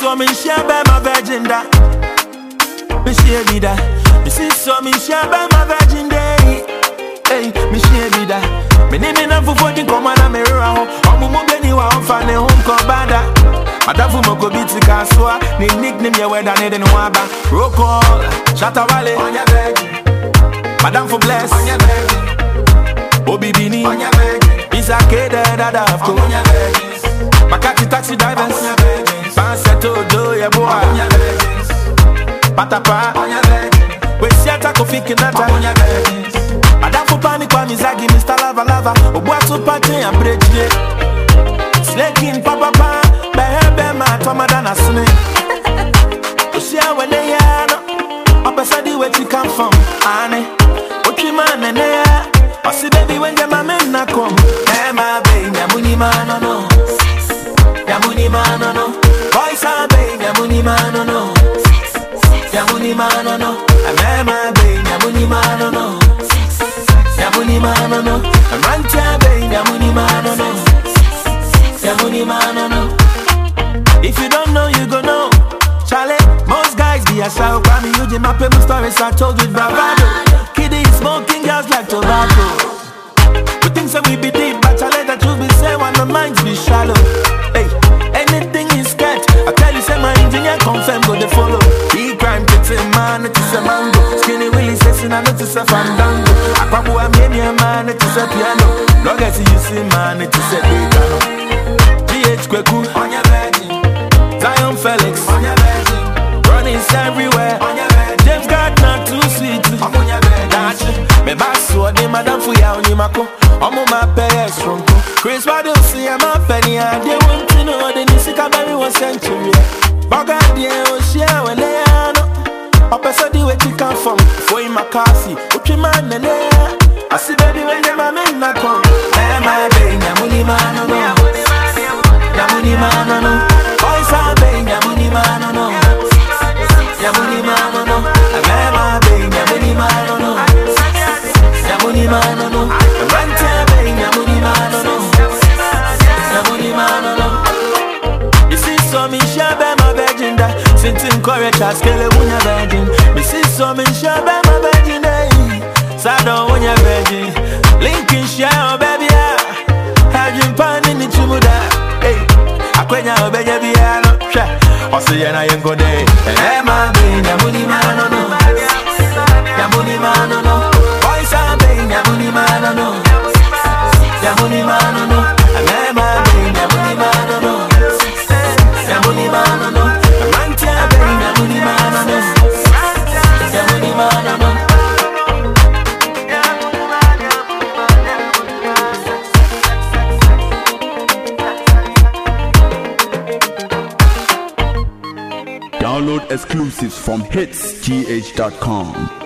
so me share by my virgin da. Me share be da. Me see so me share by my virgin day. Hey, me share be da. Me name na fufu di come na me ra ho. Omo mo be ni wa on fa ne home ko bada. Madafu mo go biti kaswa. Ni nickname ye we da ne de no aba. Roll call, Shatta Wale on your virgin. Madam for bless on your virgin. Obi Bini on your virgin. Isa Kede dada afko on your virgins. Makati taxi drivers on your virgins. Panseto do ya boy on your virgins. Patapa on your virgin. We siata kofi kinata on your virgins. Madam for panic kwa mizagi Mr. Lava Lava. Obuatu pate ya breje. Slaking papa pa. Behebe ma tomadana sune. Oshia wene ya no. Opesadi where you come from, Annie. Ochi man and ya. Osi baby when your mama na come. Hey my baby, yamuni man no. Yamuni man no. Boys are baby, yamuni man no. Yamuni man no. Hey my baby, yamuni man no. Yamuni man no. Amanta baby, yamuni man no. Yamuni man no. If you don't know, you go know. Charlie, most guys be a shout. Kwame Eugene, my famous stories I told with bravado. Kiddie smoking girls like tobacco. We think so we be deep, but Charlie, the truth be say when the minds be shallow. Hey, anything is scared. I tell you, say my engineer confirm go they follow. Big crime, it's a man, it's a mango. Skinny Willie says, I know it's a fandango. Akwabu ameni a man, it's a piano. Long as you see man, it's a piano. GH Kweku on your virgin. Zion Felix on your virgin. Runnings everywhere on your virgin. James Gardner too sweet on your virgin. Me basso de madam fuya onimako. Omo ma pay strong. Chris Wado see am a penny and they want to know the Nisika Berry 1 century. Baga die o share when they are no. Opesa di where you come from. For in Makasi, Uchi man nene. I see baby when them a men na come. Hey my baby, yamuni man no. Yamuni man no. Boys are baby, yamuni man no. Yamuni man no. Hey my baby, yamuni man no. Yamuni man no. Rante baby, yamuni man no. Yamuni man no. You see so me share by my virgin da. Since encourage us kele wunya virgin. Me see so me share by my virgin day. Sado wunya virgin. Linkin share baby ya. Virgin pan in the chumuda. Hey, akwenya obeje biya no. Osi ya na yengo day. Hey my baby, yamuni man no. Yamuni man no. Boys are baby, yamuni man no. Yamuni man no. Hey my baby, yamuni man no. Yamuni man no. Amante baby, yamuni man no. Yamuni man no. Download exclusives from hitsgh.com.